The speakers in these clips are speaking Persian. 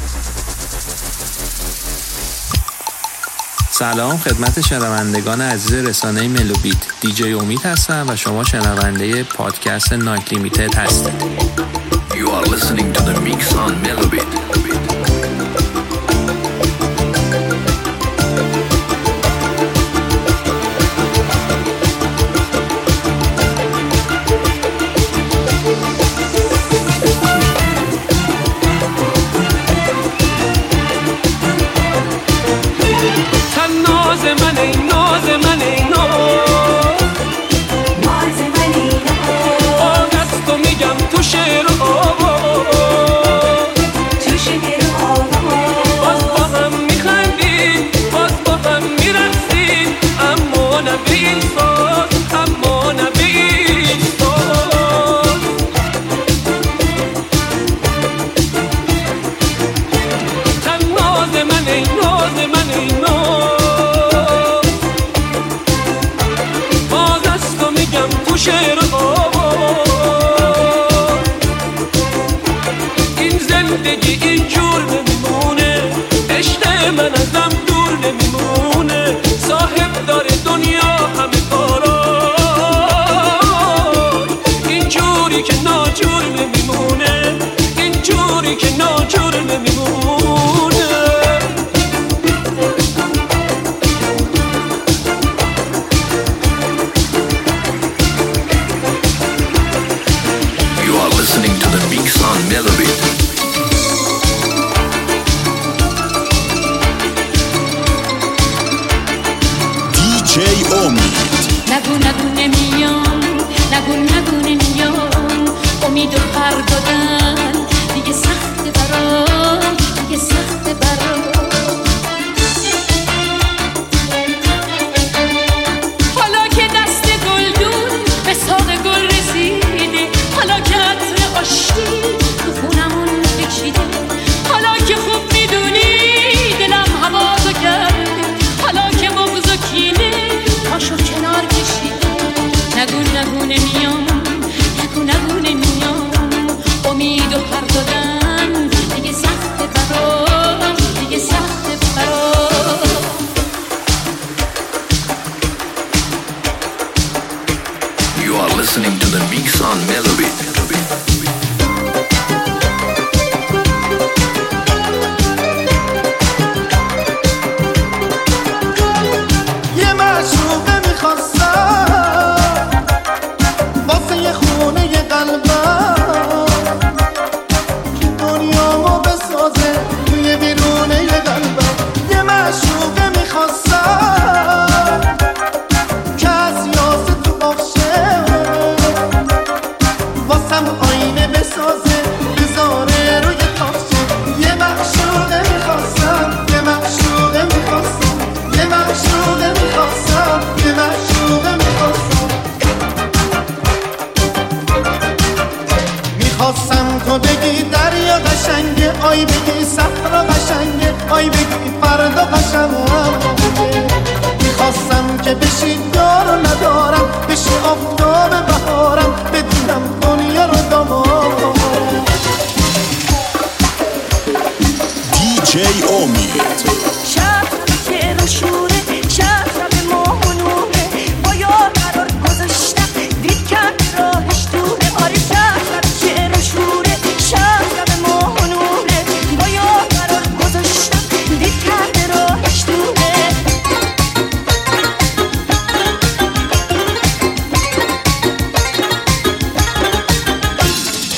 سلام خدمت شنوندگان عزیز رسانه ملوبیت. دیجی امید هستم و شما شنونده پادکست نایت لیمیتد هستید. You are listening to the mix on Melobit.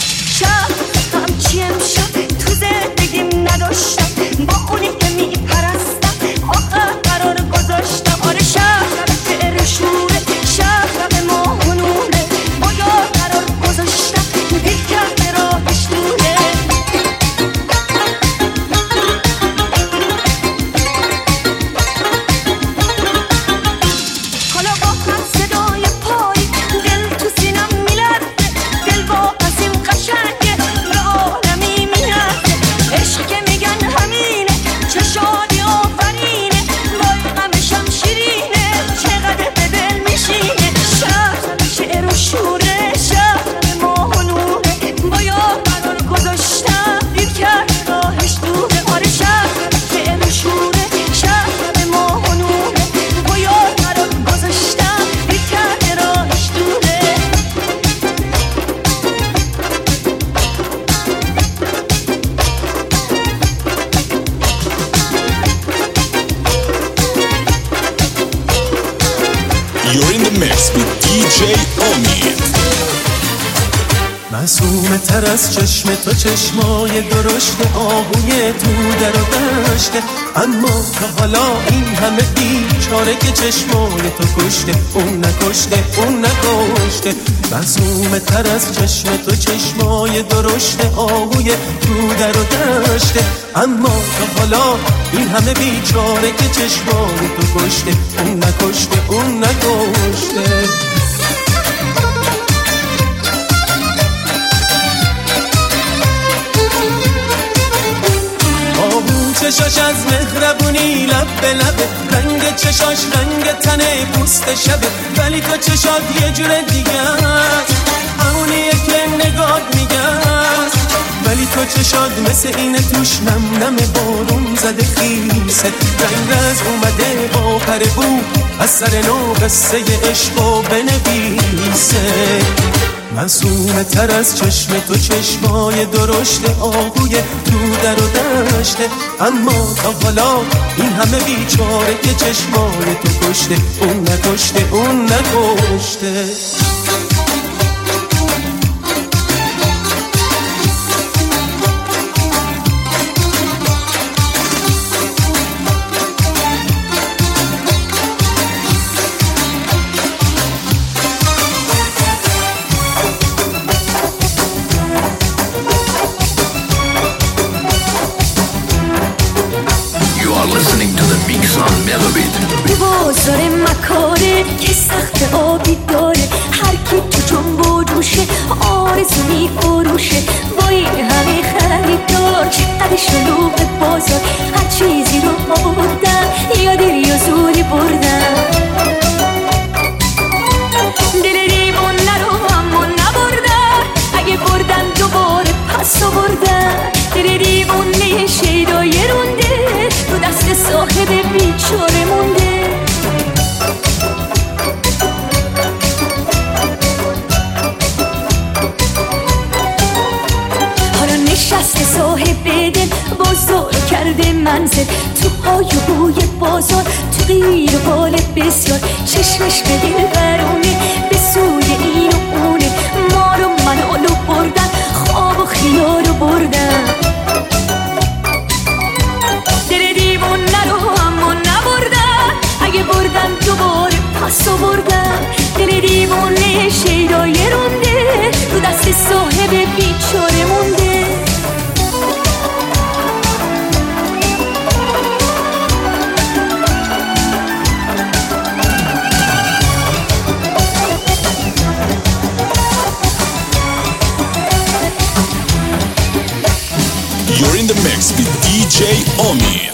تو زندگیم نداشتم با اونی که میپرم دیجی امید. معصومه تر از چشم تو چشمای درشت آهوی تو در و دشته، اما تا حالا این همه بیچاره که چشمای تو کشته، اون نکشته اون نکشته. معصومه تر از چشم تو چشمای درشت آهوی تو در و دشته، اما تا حالا این همه بیچاره که چشمای تو کشته، اون نکشته اون نکشته. چشاش از مهربونی لب به لبه، رنگ چشاش رنگ تنه پوست شبه، ولی تو چشات یه جور دیگه است، همونیه که نگاه میگه است. ولی تو چشات مثل اینه توش نم نم بارون زده خیسه، رنگ رز اومده با پر بو از سر نو قصه عشقو بنویسه. معصومه تر از چشم تو چشمای درشت آهوی تو در و دشته، اما تا حالا این همه بیچاره که چشمای تو کشته، اون نکشته اون نکشته. بازار مکاره که سخت آبی داره، هر کی تو جنب و جوشه آرزو میفروشه. با این همه خریدار چقدر شلوغ بازار، هر چیزی رو آوردن یا دل یا زوری بردن. دل دیوونه رو اما نبردن، اگه بردن دوباره پس آوردن. دل دیوونه شیدای رونده رو دست صاحب بیچاره مونده. حالا نشسته صاحب دل بازار کرده منزل، تو های و بوی بازار، تو غیر و بال بسیار. چشمش به دل برونه به سوی این و اونه، ما رو منالو بردن، خواب و خیال رو بردن. دل دیوونه رو اما نبردن، اگه بردن دوباره پس آوردن. دل دیوونه شیدای رونده رو دست صاحب بیچاره مونده. You're in the mix with DJ Omid.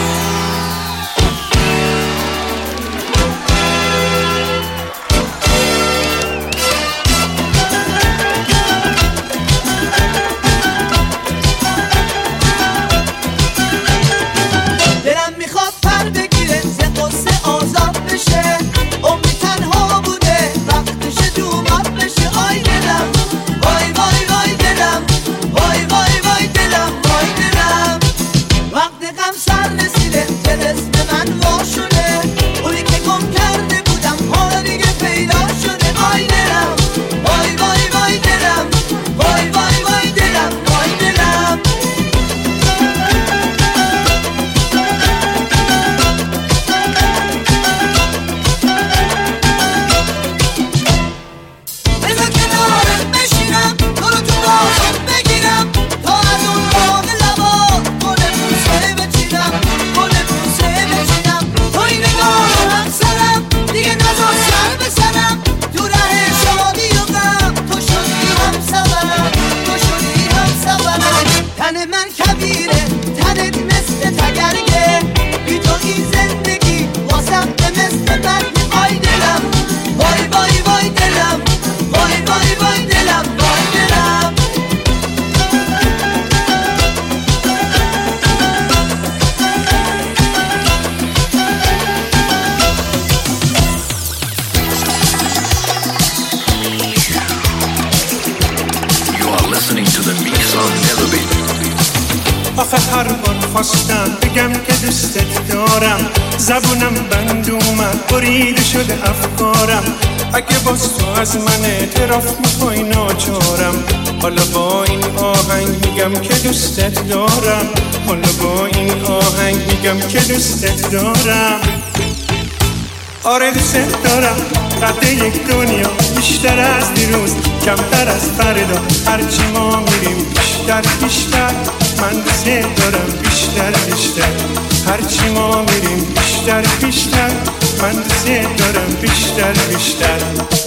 آخه هر بار خواستم بگم که دوستت دارم، زبونم بند اومد بریده شده افکارم. اگه باز تو از من اعتراف میخوای ناچارم. حالا با این آهنگ میگم که دوستت دارم. حالا با این آهنگ میگم که دوستت دارم. آره دوستت دارم. قد یک دنیا بیشتر از دیروز، کمتر از فردا. هرچی ما میریم بیشتر بیشتر، من دوستت دارم بیشتر بیشتر. هرچی ما میریم بیشتر بیشتر، من دوستت دارم بیشتر بیشتر.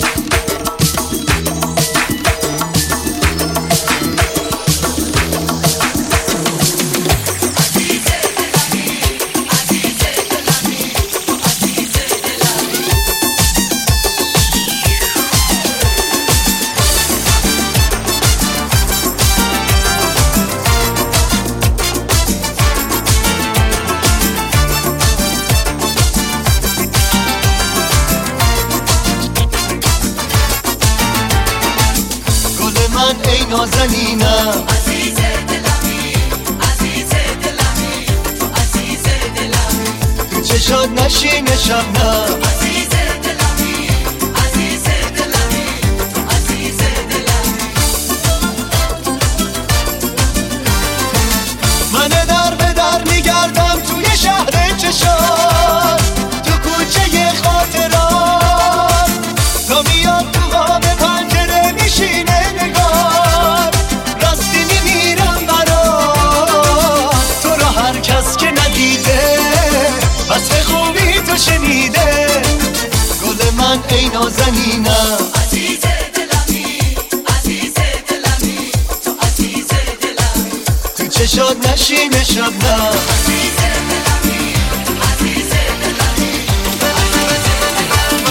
نازنینم عزیز دلمی، عزیز دلمی، تو عزیز دلمی، تو چشات نشین شبنم عزیز دلمی، عزیز دلمی، تو عزیز دلمی. من در به در میگردم توی شهر چشات، تو کوچه خاطرات، تا میاد تو قاب پنجره میشینه نگار، راستی میمیرم برات، تو را هر کس که ندیده وصف خوبی تو شنیده. گل من ای نازنینم عزیز دلمی، عزیز دلمی، تو عزیز دلمی، تو چشات نشین شبنم عزیز دلمی، عزیز دلمی، تو عزیز دلمی.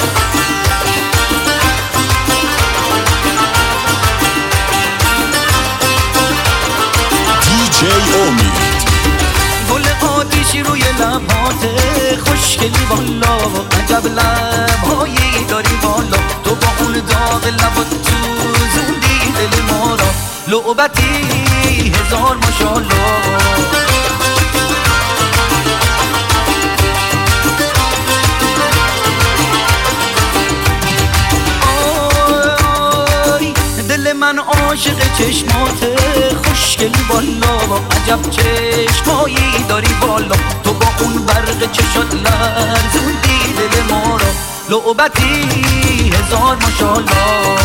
DJ امید. گل آتیشی روی لباته خوشگلی والا، عجب لبهایی داری والا، تو با اون داغ لبات تو زندی دل ما را، لعبتی هزار ماشاءالله. دل من عاشق چشماته خوشگلی والا، عجب چشمایی داری والا، تو با اون برق چشات لرزوندی دل ما را، لعبتی هزار ماشاءالله.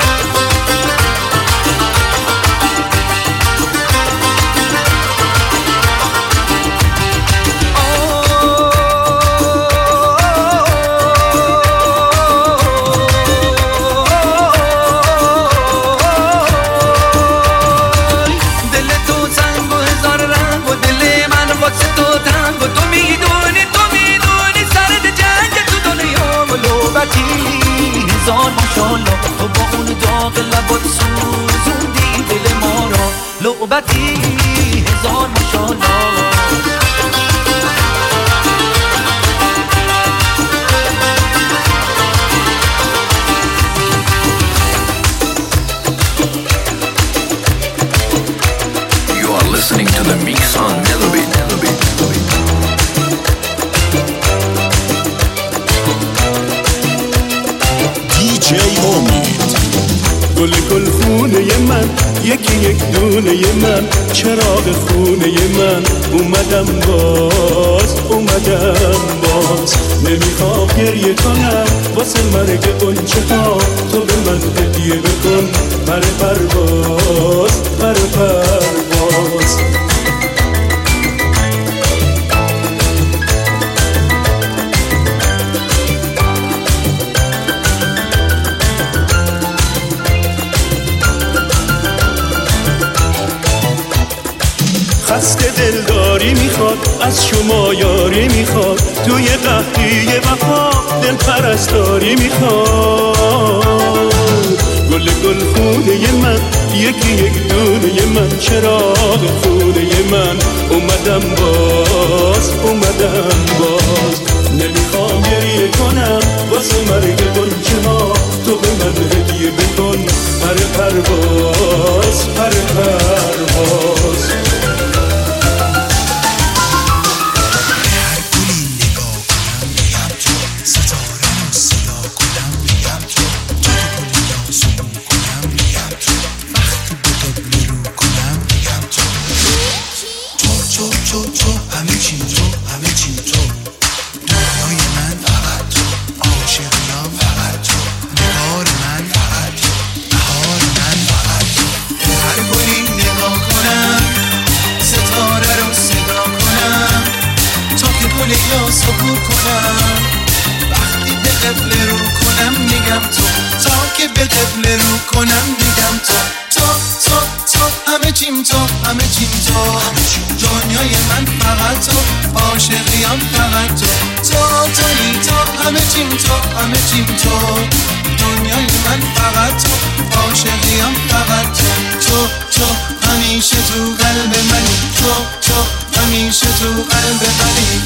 هزار ماشاءالله، تو با اون داغ لبات سوزوندی دل ما را، لعبتی هزار ماشاءالله. You are listening to the Mix on Melobit. DJ امید. گل خونه من، یکی یک دونه من، چراغ خونه من، اومدم باز نمیخوام گریه کنم واسه مرگ قنچه ها، تو به من هدیه بکن پر پرواز. خسته دلداری میخواد، از شما یاری میخواد، توی قحطی وفا دل پرستاری میخواد. گل خونه من، یکی یک دونه من، چراغ خونه من، اومدم باز نمیخوام گریه کنم واسه مرگ گنچه ها، تو به من هدیه بکن پر پرواز. تو همه چیم تو همه چیم تو دنیای من فقط تو عاشقیام فقط تو نگار من فقط تو بهار من فقط تو هر گلی نگاه کنم ستاره رو صدا کنم تا که گل یا سکوت کنم وقتی به قبله رو کنم میگم تو تا که به قبله رو کنم میگم تو همه چیم تو همه چیم تو دنیای من فقط تو عاشقیام فقط تو تویی تو همه چیم تو همه چیم تو دنیای من فقط تو عاشقیام فقط تو همیشه تو قلب منی تو همیشه تو قلب منی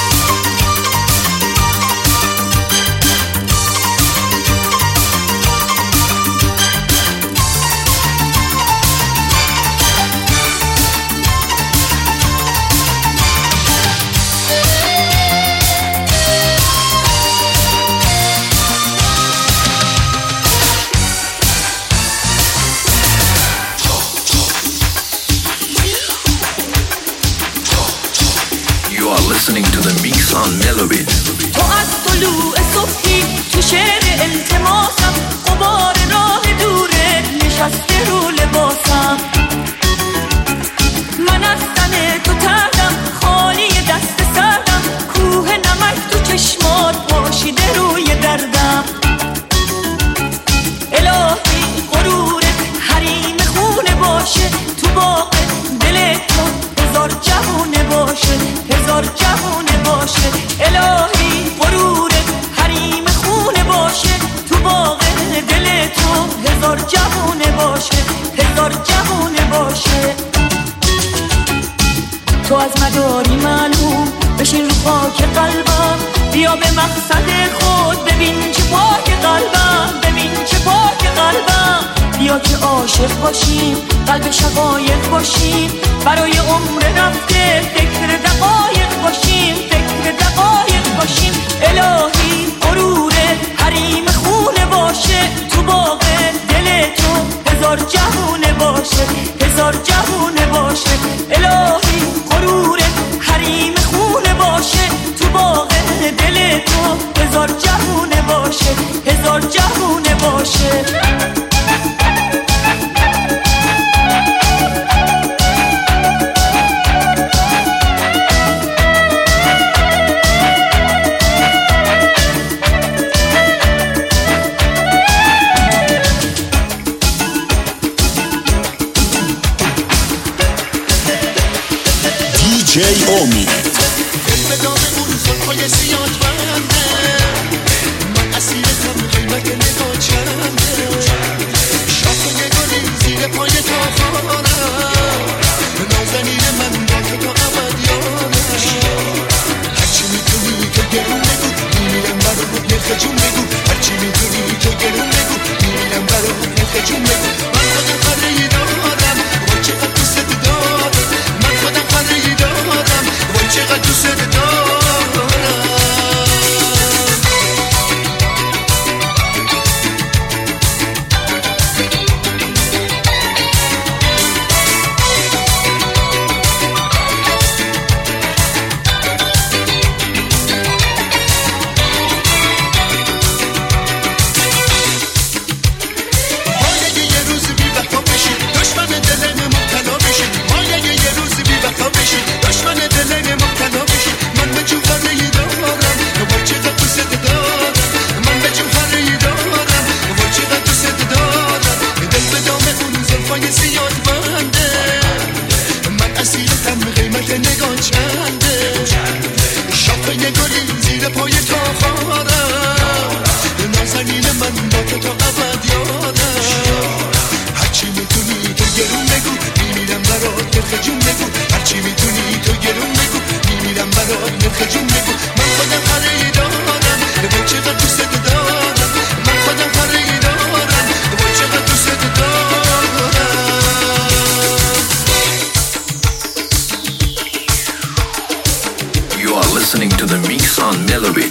Listening to the mix on Melobit. تو از طلوع صبحی تو شعر التماسم غبار راه دوره نشسته رو لباسم من از تن تو تردم خالی دست سردم کوه نمک تو چشمات پاشیده روی دردم الهی غرورت حریم خونه باشه تو باغ دل تو هزار جوونه باشه هزار جوونه باشه الهی غرورت حریم خونه باشه تو باغ دل تو هزار جوونه باشه هزار جوونه باشه تو از مداری معلوم بشین رو خاک قلبم بیا به مقصد خود ببین چه پاک قلبم ببین چه پاک قلبم بیا که عاشق باشیم قلب شقایق باشیم برای عمر رفته فکر دقایق باشیم فکر دقایق باشیم الهی غرورت حریم خونه باشه تو باغ دل تو هزار جوونه باشه هزار جوونه باشه الهی غرورت حریم خونه باشه تو باغ دل تو هزار جوونه باشه هزار جوونه باشه DJ امید به دام اون زلفای زیاد بنده من اسیرتم قیمت نگاه چنده شاخه گلی زیر پای تا خانم نازنین من با تو تا ابد یادش هرچی میتونی تو گرون بگو میمیرم برای نرخ جون بگو هرچی میتونی تو گرون بگو میمیرم برای نرخ جون بگو من خودم خواهی دارم وای چقدر دوست دارم من خودم خواهی دارم وای چقدر دوست دارم Listening to the mix on Melobit.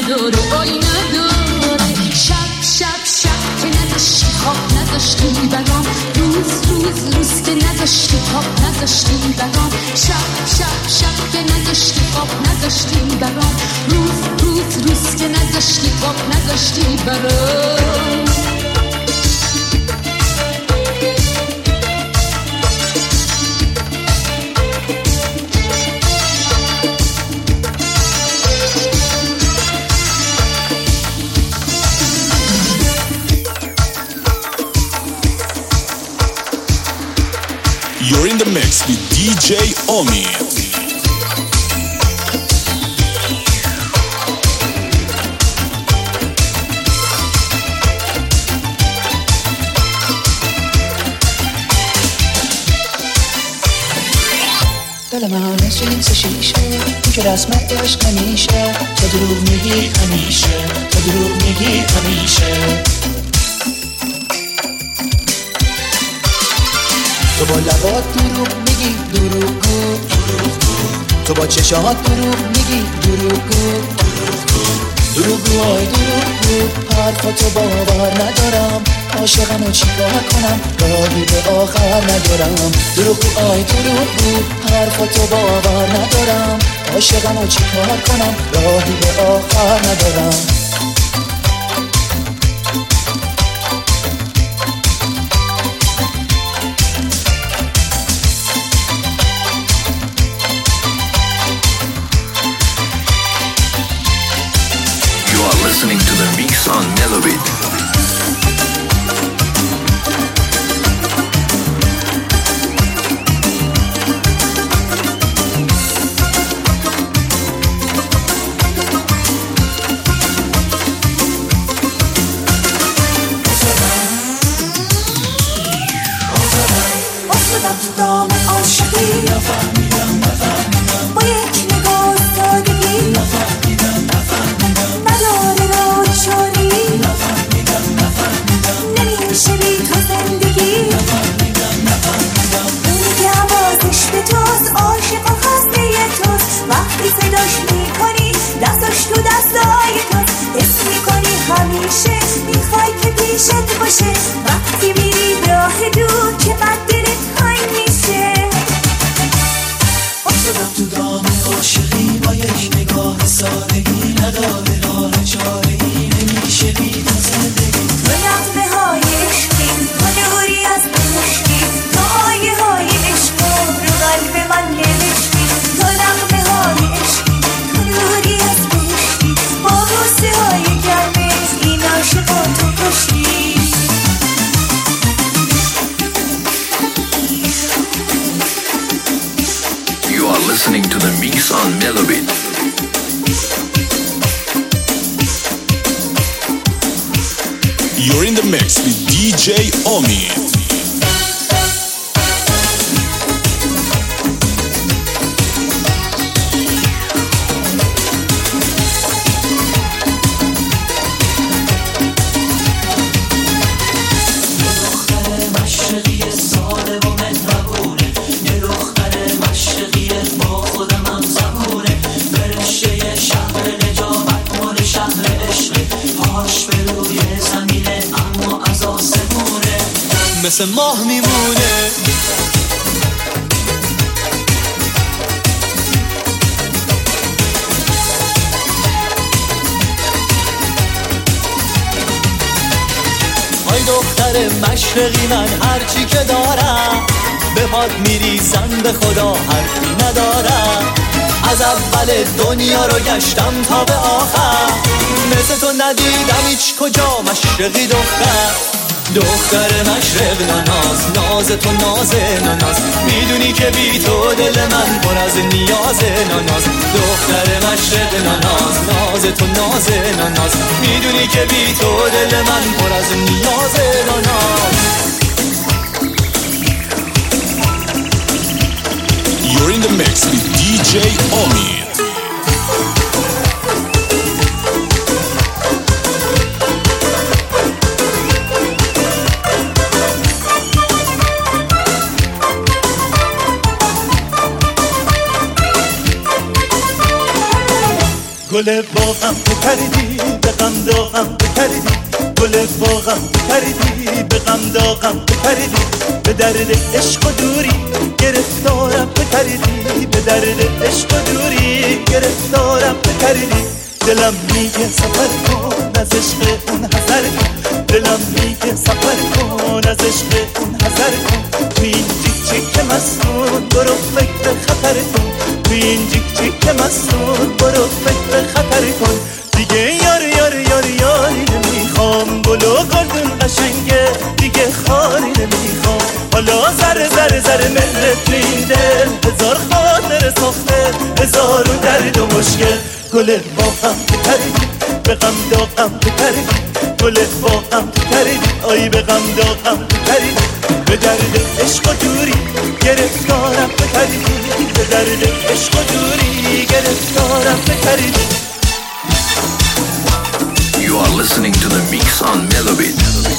نداره آی نداره. شب شب شب که نداشتی خواب نداشتی برام، روز روز روز که نداشتی خواب نداشتی برام. شب شب شب که نداشتی خواب نداشتی برام، روز روز روز که نداشتی خواب نداشتی برام. You're in the mix with DJ Omi. دل من مثل این سه شیشه، این که رسمت عشق نمیشه. تو دروغ میگی همیشه، تو دروغ میگی همیشه. تو با لبات دروغ میگی دروغگو، تو با چشات دروغ میگی دروغگو، دروغگو آی دروغگو. حرفاتو باور ندارم، عاشقمو چیکار کنم، راهی به آخر ندارم. دروغگو آی دروغگو، حرفاتو باور ندارم، عاشقمو چیکار کنم، راهی به آخر ندارم. Listening to the mix on Melobit. افتادم تو دام عاشقی، با یک نگاه سادگی، نداره راه چاری، نمیشه بی تو زندگی. اونی که حواسش به توست، عاشق و خسته توست، وقتی صداش میکنی دستاش تو دستای توست. حس میکنی همیشه میخوای که پیشت باشه، وقتی میری راه دور که بعد دلت تنگ میشه. افتادم تو دام عاشقی، با یک نگاه سادگی، نداره راه چاره‌ای، نمیشه بی تو زندگی. تو نغمه های عشقی، تو نوری از بهشتی، تو آیه های عشق رو قلب من نوشتی. تو نغمه های عشقی، تو نوری از بهشتی، با بوسه های گرمت این عاشقان تو کشتی. You are listening to the mix on Melobit. You're in the mix with DJ Omi. مثل ماه میمونه، آی دختر مشرقی، من هرچی که دارم به پات میریزم، به خدا حرفی ندارم. از اول دنیا رو گشتم تا به آخر، مثل تو ندیدم هیچ کجا مشرقی دختر. دختر مشرق ناز، ناز تو ناز ناز، میدونی که بی تو دل من پر از نیاز ناز. دختر مشرق ناز، ناز تو ناز ناز، میدونی که بی تو دل من پر از نیاز ناز. You're in the mix with DJ Omi. گل باغم بپریدی به غم داغم بپریدی گل باغم بپریدی به غم داغم بپریدی به درد عشق و دوری گرفتارم بپریدی به درد عشق و دوری گرفتارم بپریدی دلم میگه سفر کن از عشق اون حذر کن دلم میگه سفر کن از عشق اون حذر کن تو این جیک جیک مستون برو فکر خطر کن تو این جیک جیک مستون برو فکر خطر کن دیگه یاری نمیخوام گلو گلدون قشنگه دیگه خاری نمیخوام حالا زره ملت تو این دل هزار خاطر ساخته هزارو درد و مشکل گل باغم بپریدی به غم داغم بپریدی گل باغم بپریدی آی به غم داغم بپریدی به درد عشق و دوری گرفتارم بپریدی به درد عشق و دوری گرفتارم بپریدی. You are listening to the Mix on Melobit.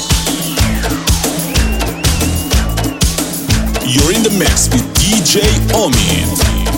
You're in the mix with DJ Omid.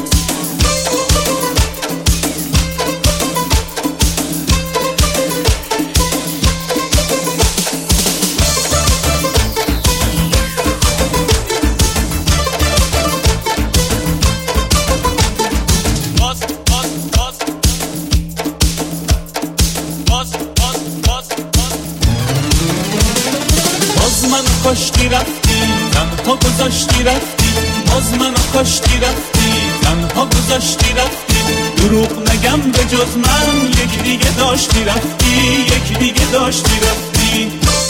کاشتی رفتی تنها گذاشتی رفتی باز منو کاشتی رفتی تنها گذاشتی رفتی دروغ نگم به جز من یک دیگه داشتی رفتی یک دیگه داشتی رفتی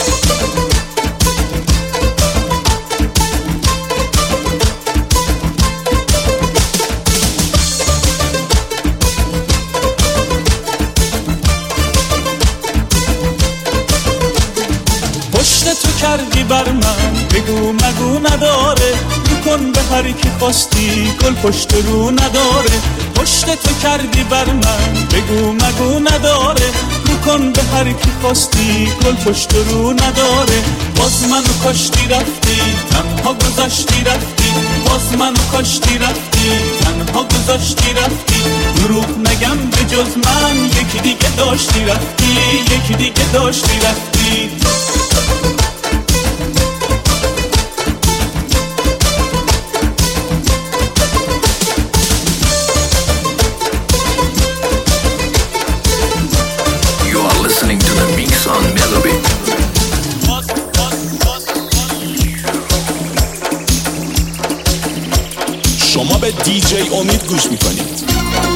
تو کردی بر من بگو مگو نداره رو کن به هر کی خواستی گل پشت رو نداره پشت تو کردی بر من بگو مگو نداره رو کن به هر کی خواستی گل پشت رو نداره باز منو کاشتی رفتی تنها گذاشتی رفتی باز منو کاشتی رفتی تنها گذاشتی رفتی دروغ نگم به جز من یکی دیگه داشتی رفتی یکی دیگه داشتی رفتی شما به دیجی امید گوش میکنید.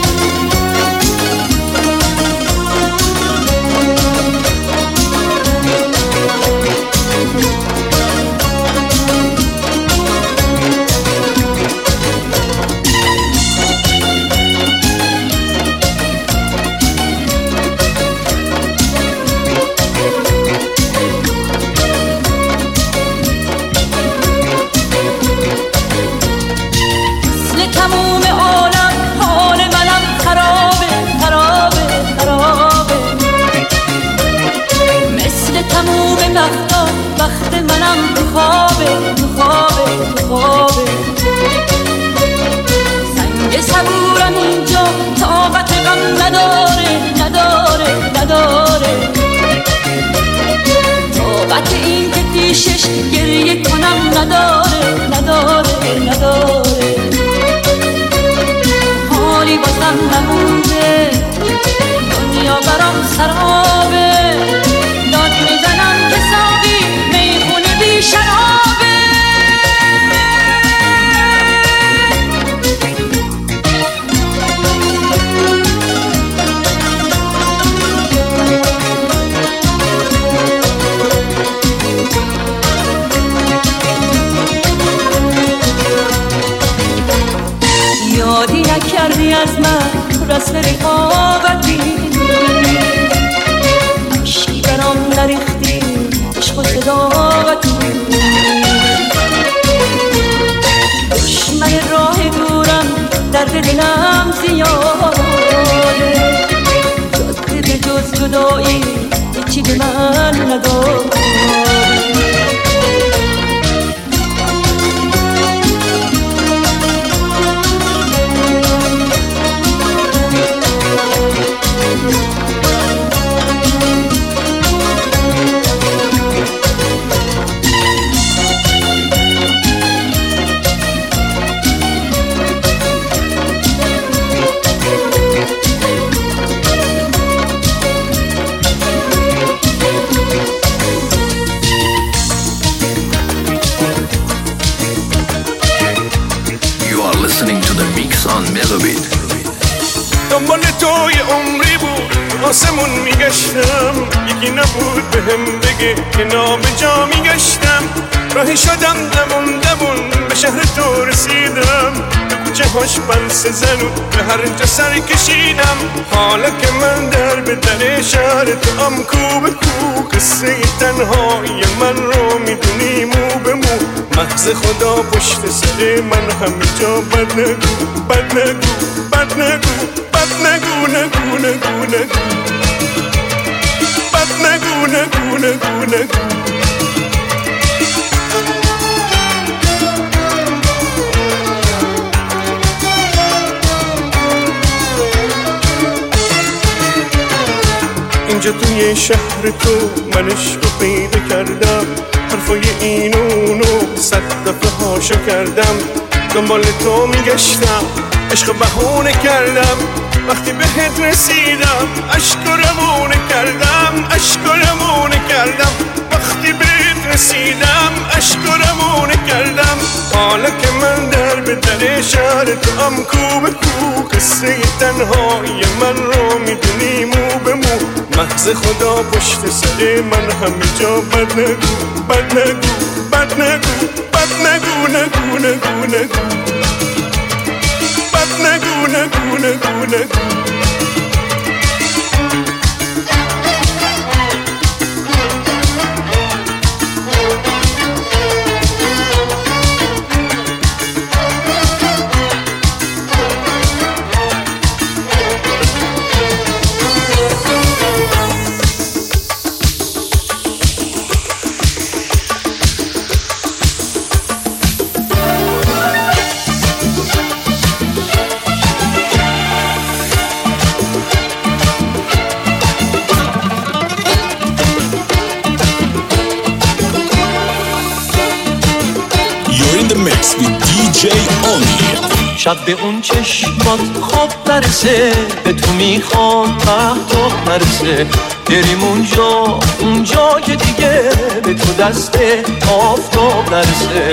تموم عالم حال منم خرابه خرابه خرابه مثل تموم وقتا وقت منم تو خوابه تو خوابه تو خوابه سنگ صبورم اینجا طاقت غم نداره نداره نداره طاقت این که پیشش گریه کنم نداره نداره نداره حالی بازم نمونده دنیا برام سرابه داد میزنم که ساقی میخونه بی شرابه یادی نکردی از من رسم رقابتی عشقی برام نریختی عشق و صداقتی دشمن راه دورم درد دلم زیاده جاده به جز جدایی هیچی به من نداره توی عمری بود آسمون میگشتم یکی نبود به هم بگه که نابجا میگشتم راهی شدم دمون به شهر تو رسیدم به کوچه هاش بلسه زنو به هر جا سر کشیدم حالا که من در به در شهر تو ام کو به کو قصه تنهایی من رو میدونی مو به مو محض خدا پشت سر من همه جا بد نگو بد نگو بد نگو بد نگو نگو نگو نگو بد نگو نگو نگو نگو اینجا توی شهر تو من عشقو پیدا کردم حرفای این اونو 100 دفعه هاشو کردم دنبال تو میگشتم عشق بهونه کردم وقتی بهت رسیدم عشق رمونه کردم عشق رمونه کردم وقتی بهت رسیدم عشق رمونه کردم حالا که من در به در شهر تو ام کو به کو قصه تنهایی من رو میدونی مو به مو محض خدا پشت سر من همه جا بد نگو بد نگو بد نگو بد نگو نگو نگو نگو بد نگو نگو نگو نگو شب به اون چشمات خواب نرسه به تو میخوام مهتاب نرسه بریم اونجا که دیگه به تو دست آفتاب نرسه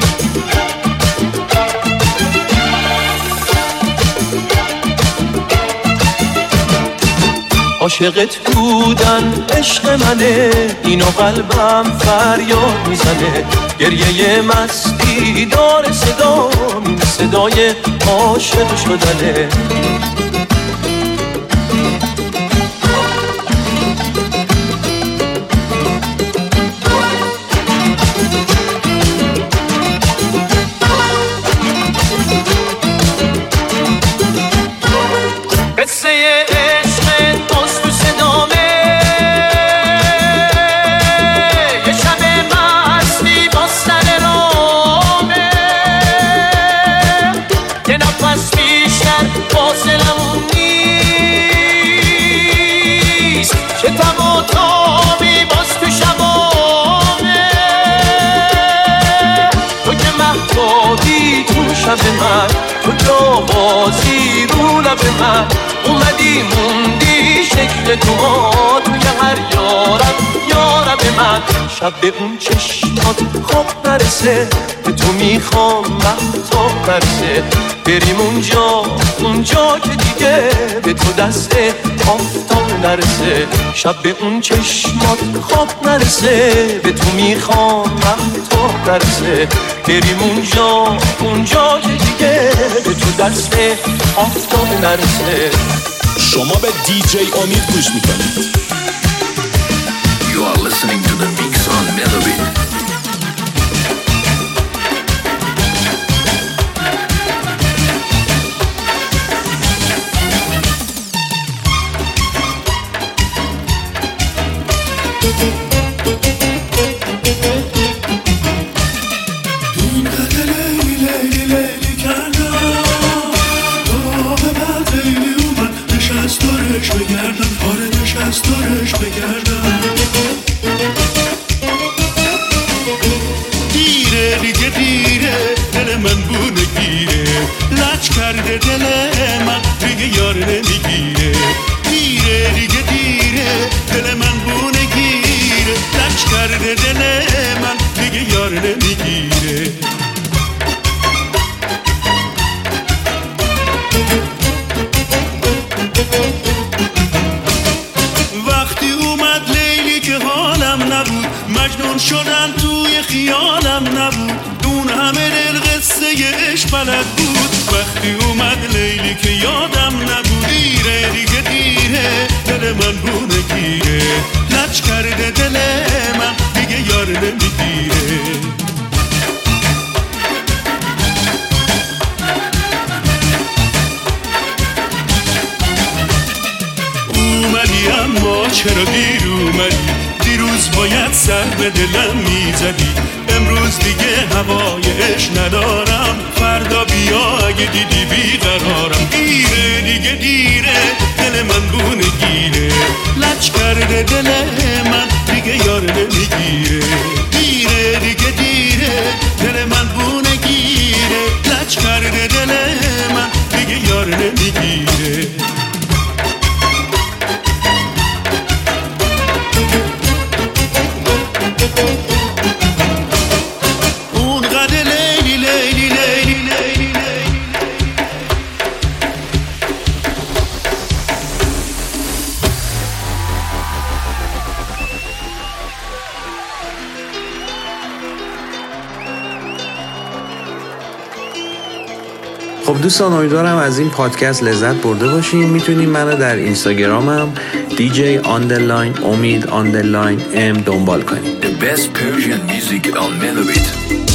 عاشقت بودن عشق منه اینو قلبم فریاد میزنه گریه مستی داره صدا این صدای عاشق شدنه من تو جا بازی رو لب من اومدی موندی شکل تو ها توی هر یارب من شب به اون چشمات خواب نرسه به تو میخوام مهتاب نرسه بریم اونجا که دیگه به تو دست آفتاب نرسه شب به اون چشمات خواب نرسه به تو میخوام مهتاب نرسه بریم اونجا که دیگه به تو دست آفتاب نرسه شما به دیجی امید گوش میکنید. You are listening to the Mix on Melobit. کرده دل من دیگه یار نمیگیره دیره دیگه دیره دل من بونه گیره لج کرده دل من دیگه یار نمیگیره یادم نبود دون همه دل قصه عشق بلد بود. وقتی اومد لیلی که یادم نبود. دیره دیگه دیره دل من بونه گیره. لج کرده دل من دیگه یار نمیگیره. اومدی اما چرا دیر اومدی؟ دیروز باید سر به دلم میزدی. امروز دیگه هوای عشق ندارم. فردا بیا اگه دیدی بیقرارم. دیره دیگه دیره دل من بونه گیره. لج کرده دل من دیگه یار نمیگیره. دیره دیگه دیره دل من بونه گیره. لج کرده دل من دیگه یار نمیگیره. خب دوستان امیدوارم از این پادکست لذت برده باشین. میتونین منو در اینستاگرامم DJ_Omid_M دنبال کنین. The best Persian music on Melobit.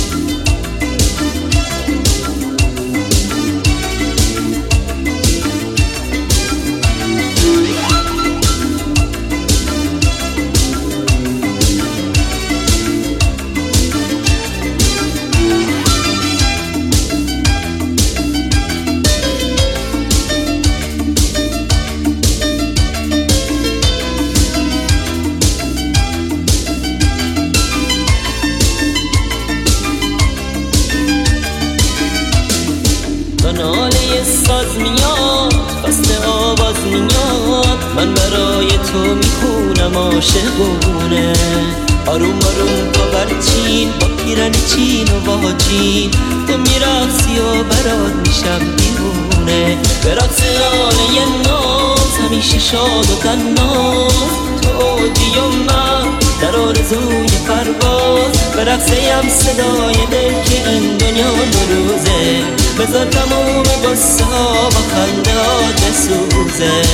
من برای تو میخونم عاشقونه. آروم آروم با برچین با پیرن چین و واجین. تو میرقصی و برات میشم دیوونه. برقص آله ناز همیشه شاد و تناز. تو اوجی و من در آرزوی پرواز. برقصیم صدای دل که این دنیا دو روزه. بذار تموم قصه ها با خنده ها بسوزه.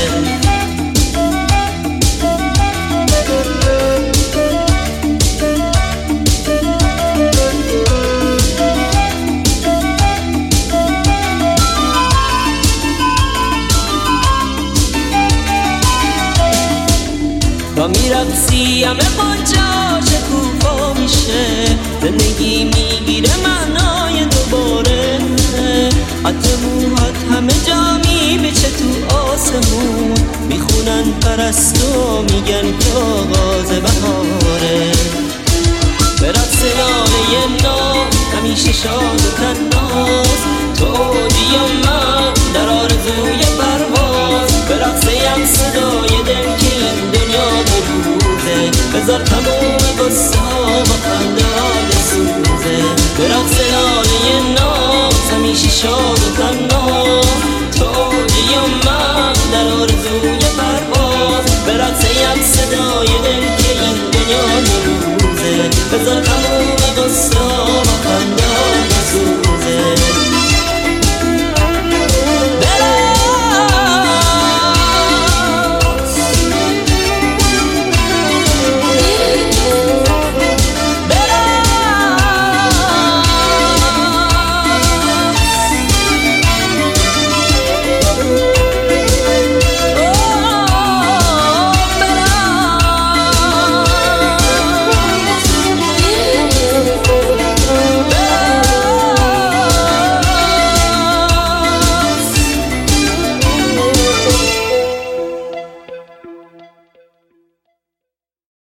تا میرقصی همه با جاش کوفا میشه. زندگی میگیره معنای دوباره. حتی موهات همه جا میبیچه تو آسمون. میخونن پرستو میگن که آغاز بهاره. به رقص لاله نام همیشه شاد و تناز. تو اوجی و من در آرزوی پرواز. به رقصیم صدای دل که این دنیا دو روزه. بذار تموم قصه